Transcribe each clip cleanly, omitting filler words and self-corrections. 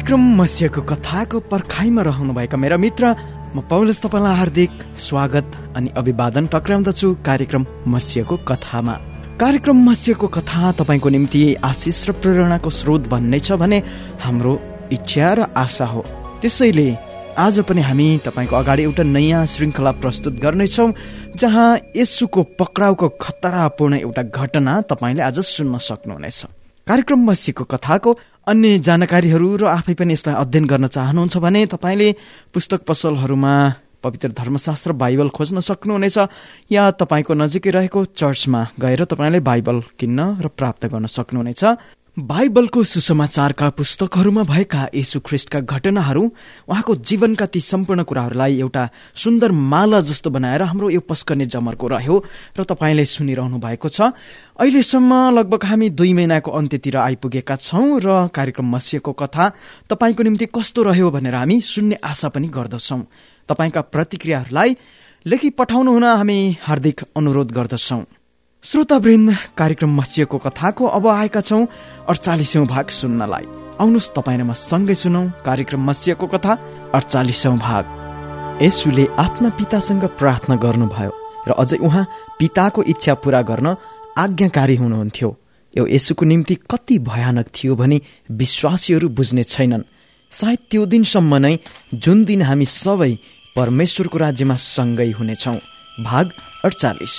कार्यक्रम मस्यको कथाको पर्खाइमा रहनुभएका मेरा मित्र, म पौलस तपाईलाई हार्दिक स्वागत अनि अभिवादन टक्राउँदछु कार्यक्रम मस्यको कथामा। कार्यक्रम मस्यको कथा तपाईको निम्ति आशिष र प्रेरणाको स्रोत भन्ने छ भने हाम्रो इच्छा र आशा हो। त्यसैले आज पनि हामी तपाईको अगाडि एउटा नयाँ श्रृङ्खला प्रस्तुत गर्नेछौँ, जहाँ येशूको पक्राउको खतरापूर्ण एउटा घटना तपाईले आज सुन्न सक्नुहुनेछ। कार्यक्रम मस्यको कथाको अन्य जानकारीहरू र आफै पनि यसलाई अध्ययन गर्न चाहनुहुन्छ भने तपाईले पुस्तक पसलहरूमा पवित्र धर्मशास्त्र बाइबल खोज्न सक्नुहुनेछ, या तपाईको नजिकै रहेको चर्चमा गएर तपाईले बाइबल किन्न र प्राप्त गर्न सक्नुहुनेछ। बाइबलको सुसमाचारका पुस्तकहरूमा भएका येशू ख्रीष्टका घटनाहरू, उहाँको जीवनका ती सम्पूर्ण कुराहरूलाई एउटा सुन्दर माला जस्तो बनाएर हाम्रो यो पस्कने जमरको रह्यो र तपाईले सुनिरहनु भएको छ। अहिलेसम्म लगभग हामी 2 महिनाको अन्त्यतिर आइपुगेका छौं र कार्यक्रम मस्यको कथा तपाईको निम्ति कस्तो रह्यो भनेर हामी सुन्ने आशा पनि गर्दछौं। तपाईका प्रतिक्रियाहरूलाई लेखी पठाउनु हुन हामी हार्दिक अनुरोध गर्दछौं। श्रोतावृन्द, कार्यक्रम मस्यको कथाको अब आएका छौं 48औं भाग सुन्नलाई। आउनुहोस् तपाईँ र म सँगै सुनौ कार्यक्रम मस्यको कथा 48औं भाग। येशूले आफ्ना पितासँग प्रार्थना गर्नुभयो र अझै उहाँ पिताको इच्छा पूरा गर्न आज्ञाकारी हुनुहुन्थ्यो। यो येशूको निम्ति कति भयानक थियो भनी विश्वासीहरू बुझ्ने छैनन्। सायद त्यो दिनसम्म नै जुन दिन हामी सबै परमेश्वरको राज्यमा सँगै हुनेछौं। भाग 48।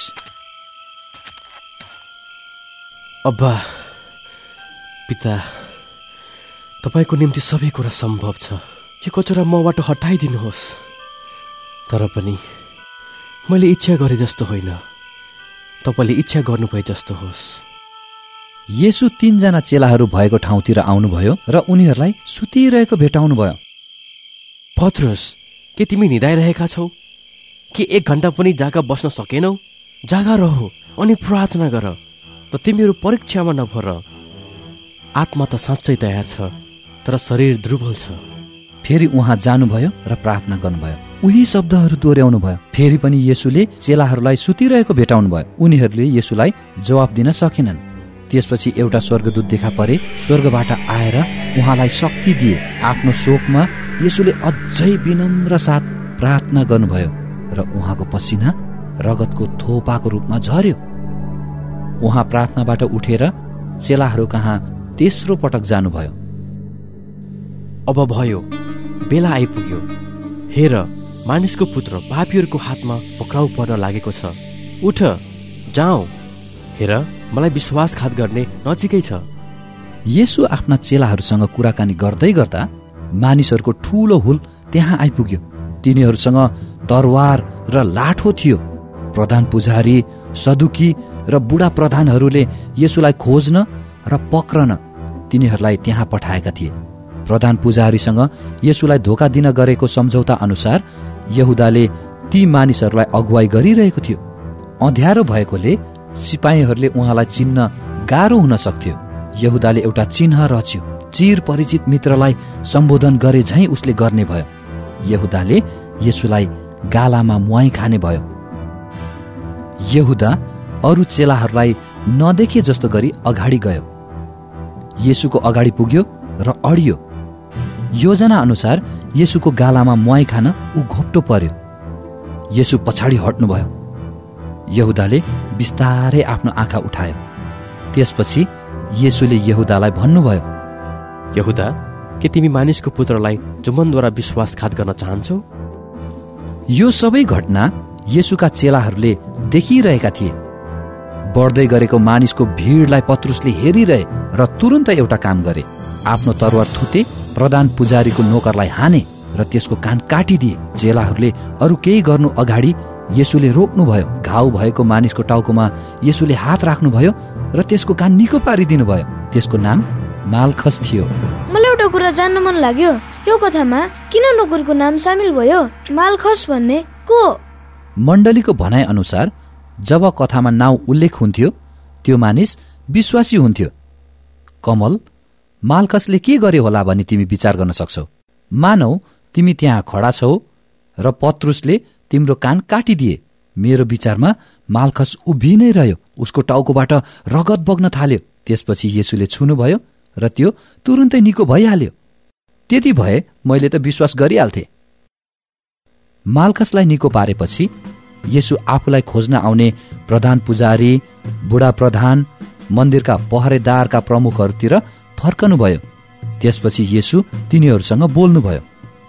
अब्बा पिता, तपाईको निम्ति सबै कुरा सम्भव छ। यो कचरा मबाट हटाइदिनुहोस्। तर पनि मैले इच्छा गरे जस्तो होइन, तपाईले इच्छा गर्नुभए जस्तो होस्। येशू 3 जना चेलाहरू भएको ठाउँतिर आउनुभयो र उनीहरूलाई सुतिरहेको भेटाउनुभयो। पत्रुस, के तिमी निदाइरहेका छौ? के 1 घण्टा पनि जागा बस्न सकेनौ? जागा रह अनि प्रार्थना गर र तिमीहरू परीक्षामा नपर। आत्मा त साँच्चै तयार छ, तर शरीर दुर्बल छ। फेरि उहाँ जानुभयो र प्रार्थना गर्नुभयो। उही शब्दहरू दोहोर्याउनु भयो। फेरि पनि येशूले चेलाहरूलाई सुतिरहेको भेटाउनु भयो। उनीहरूले येशूलाई जवाफ दिन सकेनन्। त्यसपछि एउटा स्वर्गदूत देखा परे, स्वर्गबाट आएर उहाँलाई शक्ति दिए। आफ्नो शोकमा येशूले अझै विनम्र साथ प्रार्थना गर्नुभयो र उहाँको पसिना रगतको थोपाको रूपमा झर्यो। उहाँ प्रार्थनाबाट उठेर चेलाहरू कहाँ तेस्रो पटक जानुभयो। अब भयो, बेला आइपुग्यो। हेर, मानिसको पुत्र पापीहरूको हातमा पक्राउ पर्न लागेको छ। उठ, जाऊ। हेर, मलाई विश्वासघात गर्ने नजिकै छ। येशू आफ्ना चेलाहरूसँग कुराकानी गर्दै गर्दा मानिसहरूको ठूलो हुल त्यहाँ आइपुग्यो। तिनीहरूसँग तरवार र लाठो थियो। प्रधान पुजारी, सदुकी र बुढा प्रधानहरूले येशूलाई खोज्न र पक्रन तिनीहरूलाई त्यहाँ पठाएका थिए। प्रधान पुजारीसँग येशूलाई धोका दिन गरेको सम्झौता अनुसार यहुदाले ती मानिसहरूलाई अगुवाई गरिरहेको थियो। अँध्यारो भएकोले सिपाहीहरूले उहाँलाई चिन्न गाह्रो हुन सक्थ्यो। यहुदाले एउटा चिन्ह रच्यो। चिर परिचित मित्रलाई सम्बोधन गरे झैं उसले गर्ने भयो। यहुदाले येशूलाई गालामा मुहाई खाने भयो। यहुदा अरू चेलाहरूलाई नदेखे जस्तो गरी अगाडि गयो। येशूको अगाडि पुग्यो र अडियो। योजना अनुसार येशूको गालामा मुहाई खान ऊ घोप्टो पर्यो। येशू पछाडि हट्नुभयो। यहुदाले बिस्तारै आफ्नो आँखा उठायो। त्यसपछि येशूले यहुदालाई भन्नुभयो, यहुदा, के तिमी मानिसको पुत्रलाई जुम्मनद्वारा विश्वासघात गर्न चाहन्छौ? यो सबै घटना येशूका चेलाहरूले देखिरहेका थिए। बढ्दै गरेको मानिसको भिडलाई पत्रुसले हेरिरहे र तुरुन्त एउटा काम गरे। आफ्नो तरवार थुते, प्रधान पुजारीको नोकरलाई हाने र त्यसको कान काटिदिए। चेलाहरूले अरू केही गर्नु अगाडि येशूले रोक्नुभयो। घाउ भएको मानिसको टाउकोमा येशूले हात राख्नुभयो र त्यसको कान निको पारिदिनु भयो। त्यसको नाम मालखस थियो। मलाई एउटा कुरा जान्न मन लाग्यो, यो कथामा किन नोकरको नाम सामेल भयो? मालखस भन्ने को? मण्डलीको भनाइ अनुसार जब कथामा नाउँ उल्लेख हुन्थ्यो त्यो मानिस विश्वासी हुन्थ्यो। कमल, मालखसले के गर्यो होला भनी तिमी विचार गर्न सक्छौ। मानौ तिमी त्यहाँ खडा छौ र पत्रुसले तिम्रो कान काटिदिए। मेरो विचारमा मालखस उभिनै रह्यो। उसको टाउकोबाट रगत बग्न थाल्यो। त्यसपछि येशूले छुनुभयो र त्यो तुरुन्तै निको भइहाल्यो। त्यति भए मैले त विश्वास गरिहाल्थे। माल्कसलाई निको पारेपछि येशू आफूलाई खोज्न आउने प्रधान पुजारी, बुढा प्रधान, मन्दिरका पहरेदारका प्रमुखहरूतिर फर्कनुभयो। त्यसपछि येशू तिनीहरूसँग बोल्नुभयो,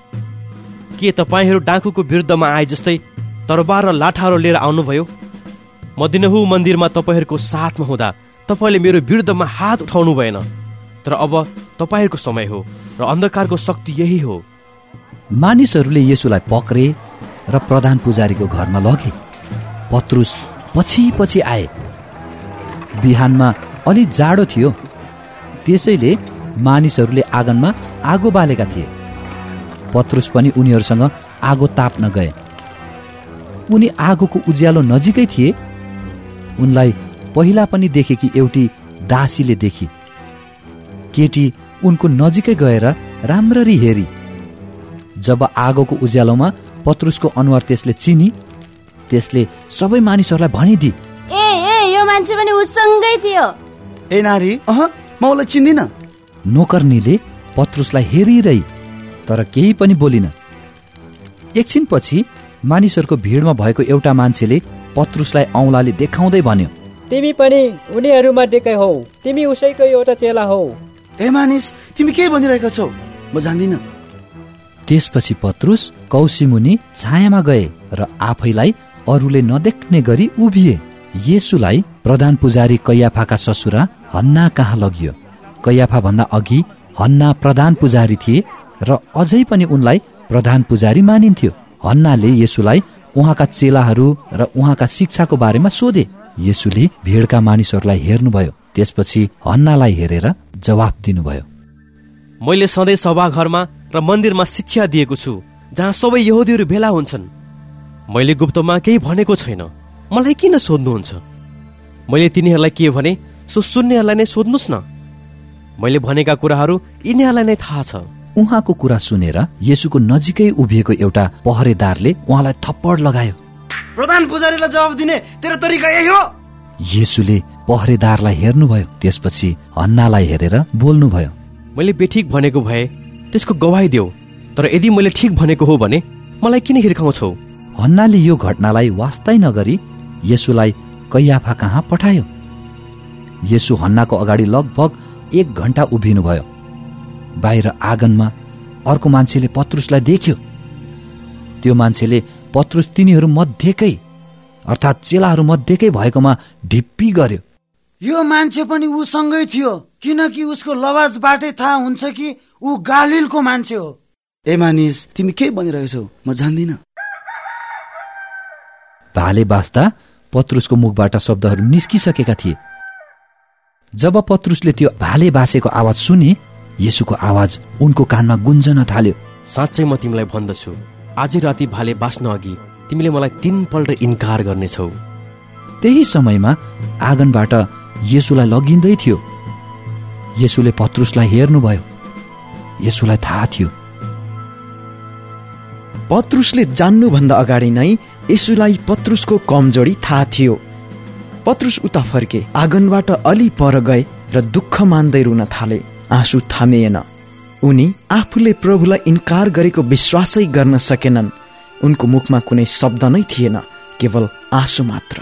के तपाईहरू डाकुको विरुद्धमा आए जस्तै तरबार र लाठाहरू लिएर आउनुभयो? म दिनहु मन्दिरमा तपाईहरूको साथमा हुँदा तपाईँले मेरो विरुद्धमा हात उठाउनु भएन। तर अब तपाईँहरूको समय हो र अन्धकारको शक्ति यही हो। मानिसहरूले येशूलाई पक्रे र प्रधान पुजारीको घरमा लगे। पत्रुस पछि पछि आए। बिहानमा अलि जाडो थियो, त्यसैले मानिसहरूले आँगनमा आगो बालेका थिए। पत्रुस पनि उनीहरूसँग आगो ताप्न गए। उनी आगोको उज्यालो नजिकै थिए। उनलाई पहिला पनि देखेकी एउटी दासीले देखी। केटी उनको नजिकै गएर राम्ररी हेरी। जब आगोको उज्यालोमा पत्रुसको अनुहार त्यसले चिनी, त्यसले सबै मानिसहरूलाई भनिदिए, ए यो मान्छे पनि उसँगै थियो। ए नारी, म उसलाई चिन्दिन। नोकर्नीले पत्रुसलाई हेरिरही, तर केही पनि बोलिन। एकछिनपछि मानिसहरूको भिडमा भएको एउटा मान्छेले पत्रुसलाई औँलाले देखाउँदै भन्यो, तिमी पनि उनीहरूमध्येकै हौ, तिमी उसैको एउटा चेला हौ। ए मानिस, तिमी के भनिरहेका छौ? म जान्दिन। त्यसपछि पत्रुस कौसीमुनि छायामा गए र आफैलाई अरूले नदेख्ने गरी उभिए। येशूलाई प्रधान पुजारी कैयाफाका ससुरा हन्ना कहाँ लगियो। कैयाफा भन्दा अघि हन्ना प्रधान पुजारी थिए र अझै पनि उनलाई प्रधान पुजारी मानिन्थ्यो। हन्नाले येशूलाई उहाँका चेलाहरू र उहाँका शिक्षाको बारेमा सोधे। येशूले भिडका मानिसहरूलाई हेर्नुभयो। त्यसपछि हन्नालाई हेरेर जवाफ दिनुभयो, मैले सधैँ सभाघरमा र मन्दिरमा शिक्षा दिएको छु, जहाँ सबै यहुदीहरू भेला हुन्छन्। मैले गुप्तमा केही भनेको छैन, मलाई किन सोध्नुहुन्छ? मैले तिनीहरूलाई के भने सो सुन्नेहरूलाई नै सोध्नुहोस् न। मैले भनेका कुराहरू यिनीहरूलाई नै थाहा छ। उहाँको कुरा सुनेर येशूको नजिकै उभिएको एउटा पहरेदारले उहाँलाई थप्पड लगायो। प्रधान पुजारीलाई जवाफ दिने तेरो तरिका यही हो? येशूले पहरेदारलाई हेर्नुभयो। त्यसपछि हन्नालाई हेरेर बोल्नुभयो, मैले बेठिक भनेको भए त्यसको गवाही देऊ, तर यदि मैले ठिक भनेको हो भने मलाई किन हिर्काउँछौ? हन्नाले यो घटनालाई वास्तै नगरी येशूलाई कैयाफा कहाँ पठायो। येशू हन्नाको अगाडि लगभग 1 घण्टा उभिनुभयो। बाहिर आँगनमा अर्को मान्छेले पत्रुसलाई देख्यो। त्यो मान्छेले पत्रुस तिनीहरू मध्येकै अर्थात् चेलाहरू मध्येकै भएकोमा ढिप्पी गर्यो। यो मान्छे पनि उसँगै थियो, किनकि उसको लवाजबाटै थाहा हुन्छ कि ऊ गालिलको मान्छे हो। ए मानिस, तिमी के भनिरहेछौ? म जान्दिन। भाले बास्दा पत्रुसको मुखबाट शब्दहरू निस्किसकेका थिए। जब पत्रुसले त्यो भाले बासेको आवाज सुने, येशूको आवाज उनको कानमा गुन्जन थाल्यो, साँच्चै म तिमीलाई भन्दछु, आज राति भाले बास्न अघि तिमीले मलाई 3 पल्ट इन्कार गर्नेछौ। त्यही समयमा आँगनबाट येशूलाई लगिँदै थियो। येशूले पत्रुसलाई हेर्नुभयो। येशूलाई थाहा थियो। पत्रुसले जान्नुभन्दा अगाडि नै येशूलाई पत्रुसको कमजोरी थाहा थियो। पत्रुस उता फर्के, आँगनबाट अलि पर गए र दुःख मान्दै रुन थाले। आँसु थामिएन। उनी आफूले प्रभुलाई इन्कार गरेको विश्वासै गर्न सकेनन्। उनको मुखमा कुनै शब्द नै थिएन, केवल आँसु मात्र।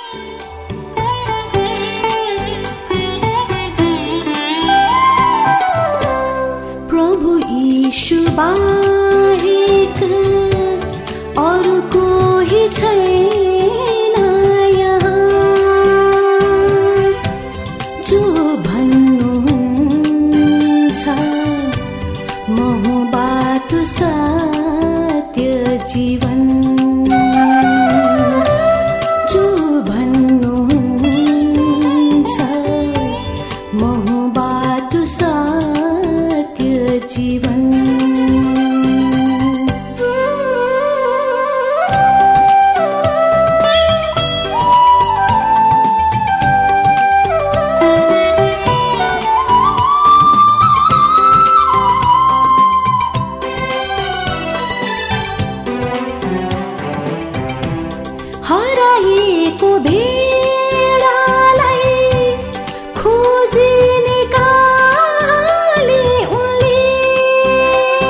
प्रभु यीशु बाहेक अरु कोही छैन यहाँ, जो भन्नुहुन्छ म हुँ बाटो सत्य जीवन, जो भन्नुहुन्छ म हुँ बाटो सत्य जीवन। हराएको भेडालाई खोजी निकाले उनले,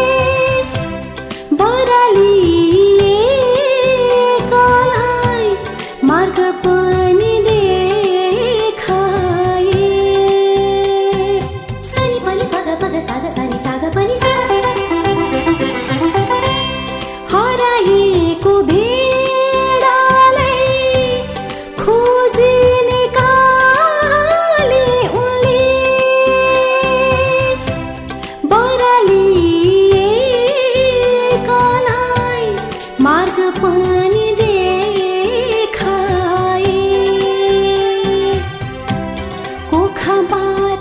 पनि देखाए कोखाबाट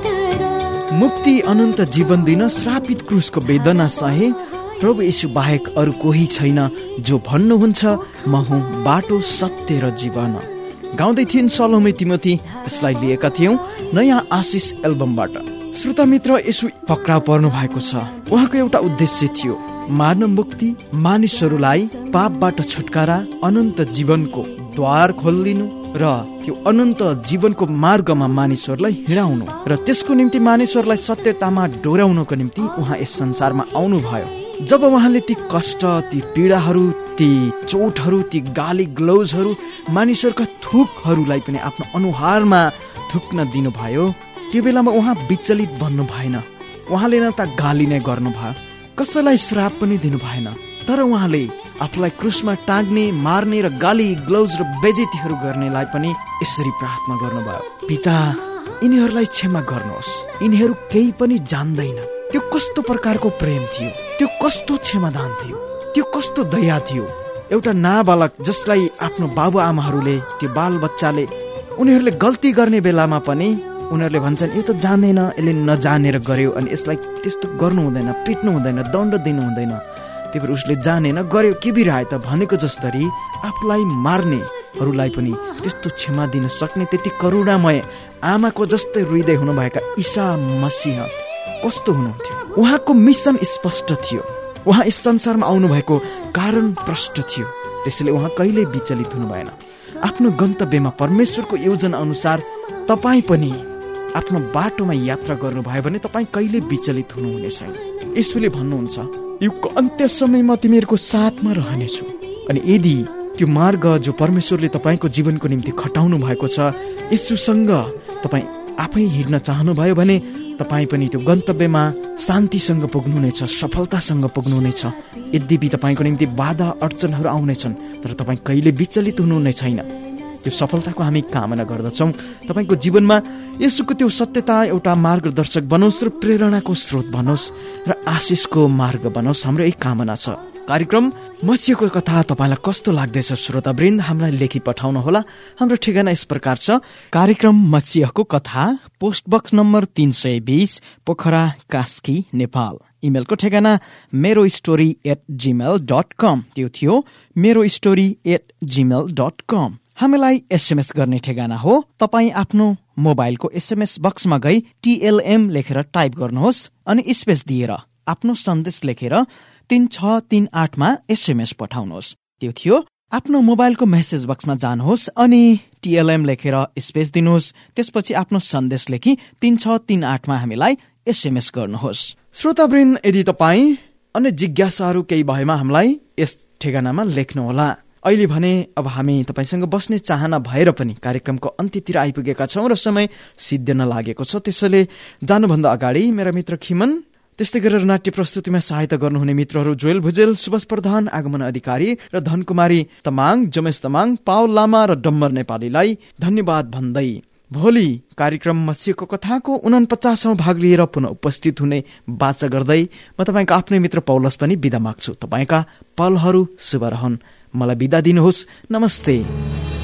मुक्ति अनन्त जीवन दिन श्रापित क्रुसको वेदना सहे प्रभु येशू बाहेक अरू कोही छैन जो भन्नुहुन्छ म हुँ बाटो सत्य र जीवन। गाउँदै थिइन् सलोमे तिमोथी, यसलाई लिएका थियौं नयाँ आशिष एल्बमबाट। श्रोता मित्र, येशू पक्राउ पर्नु भएको छ। उहाँको एउटा उद्देश्य थियो, मानव मुक्ति, मानिसहरूलाई पापबाट छुटकारा, अनन्त जीवनको द्वार खोलिदिनु र त्यो अनन्त जीवनको मार्गमा मानिसहरूलाई हिँडाउनु र त्यसको निम्ति मानिसहरूलाई सत्यतामा डोर्याउनको निम्ति उहाँ यस संसारमा आउनु भयो। जब उहाँले ती कष्ट, ती पीडाहरू, ती चोटहरू, ती गाली ग्लोजहरू, मानिसहरूका थुकहरूलाई पनि आफ्नो अनुहारमा थुक्न दिनुभयो, त्यो बेलामा उहाँ विचलित बन्नु भएन। उहाँले न त गाली नै गर्नु भयो, कसैलाई श्राप पनि दिनु भएन, तर उहाँले आफूलाई क्रुसमा टाँग्ने, मार्ने र गाली ग्लोज र बेइज्जतीहरू गर्नेलाई पनि यसरी प्रार्थना गर्नुभयो, पिता यिनीहरूलाई क्षमा गर्नुहोस्, यिनीहरू केही पनि जान्दैन। त्यो कस्तो प्रकारको प्रेम थियो, त्यो कस्तो क्षमादान थियो, त्यो कस्तो दया थियो। एउटा नाबालक जसलाई आफ्नो बाबुआमाहरूले, त्यो बाल बच्चाले उनीहरूले गल्ती गर्ने बेलामा पनि उनीहरूले भन्छन् यो त जान्दैन, यसले नजानेर गर्यो अनि यसलाई त्यस्तो गर्नु हुँदैन, पिट्नु हुँदैन, दण्ड दिनु हुँदैन, त्यही भएर उसले जानेन गर्यो, के बिराए त भनेको जस्तरी आफूलाई मार्नेहरूलाई पनि त्यस्तो क्षमा दिन सक्ने त्यति करुणामय आमाको जस्तै हृदय हुनुभएका ईसा मसीह कस्तो हुनुहुन्थ्यो। उहाँको मिसन स्पष्ट थियो, उहाँ यस संसारमा आउनु भएको कारण प्रष्ट थियो, त्यसैले उहाँ कहिले विचलित हुनु भएन। आफ्नो गन्तव्यमा परमेश्वरको योजना अनुसार तपाईँ पनि आफ्नो बाटोमा यात्रा गर्नुभयो भने तपाईँ कहिले विचलित हुनुहुने छैन। यसुले भन्नुहुन्छ, युगको अन्त्य समयमा तिमीहरूको साथमा रहनेछु। अनि यदि त्यो मार्ग जो परमेश्वरले तपाईँको जीवनको निम्ति खटाउनु भएको छ, यसुसँग तपाईँ आफै हिँड्न चाहनुभयो भने तपाईँ पनि त्यो गन्तव्यमा शान्तिसँग पुग्नुहुनेछ, सफलतासँग पुग्नुहुनेछ। यद्यपि तपाईँको निम्ति बाधा अडचनहरू आउनेछन्, तर तपाईँ कहिले विचलित हुनुहुने छैन। त्यो सफलताको हामी कामना गर्दछौँ। तपाईँको जीवनमा यसुको त्यो सत्यता एउटा मार्गदर्शक बनोस् र प्रेरणाको स्रोत बनोस् र आशिषको मार्ग बनोस्, हाम्रो यही कामना छ। कार्यक्रम मसीहको कथा तपाईलाई कस्तो लाग्दैछ श्रोतावृन्द, हामीलाई लेखी पठाउनु होला। हाम्रो ठेगाना यस प्रकार छ, कार्यक्रम मसीहको कथा, post box number 320, Pokhara, Kaski, Nepal. इमेलको ठेगाना merostory@gmail.com, त्यो थियो merostory@gmail.com। हामीलाई एसएमएस गर्ने ठेगाना हो, तपाईँ आफ्नो मोबाइलको एसएमएस बक्समा गई TLM लेखेर टाइप गर्नुहोस् अनि स्पेस दिएर आफ्नो सन्देश लेखेर 3638 मा एसएमएस पठाउनुहोस्। त्यो थियो आफ्नो मोबाइलको मेसेज बक्समा जानुहोस् अनि TLM लेखेर स्पेस दिनुहोस्, त्यसपछि आफ्नो सन्देश लेखी 3638 मा हामीलाई एसएमएस गर्नुहोस्। श्रोतावृन्द, यदि तपाईँ अन्य जिज्ञासाहरू केही भएमा हामीलाई यस ठेगानामा लेख्नुहोला। अहिले भने अब हामी तपाईसँग बस्ने चाहना भएर पनि कार्यक्रमको अन्त्यतिर आइपुगेका छौं र समय सिद्धिन लागेको छ। त्यसैले जानुभन्दा अगाडि मेरा मित्र खिमन, त्यस्तै गरेर नाट्य प्रस्तुतिमा सहायता गर्नुहुने मित्रहरू जोएल भुजेल, सुभाष प्रधान, आगमन अधिकारी र धनकुमारी तमाङ, जमेश तमाङ, पावल लामा र डम्बर नेपालीलाई धन्यवाद भन्दै भोलि कार्यक्रम मसीहको कथाको 49औं भाग लिएर पुनः उपस्थित हुने बाचा गर्दै म तपाईँको आफ्नै मित्र पौलस पनि बिदा माग्छु। तपाईँका पलहरू शुभ रहन्। मलाई बिदा दिनुहोस्। नमस्ते।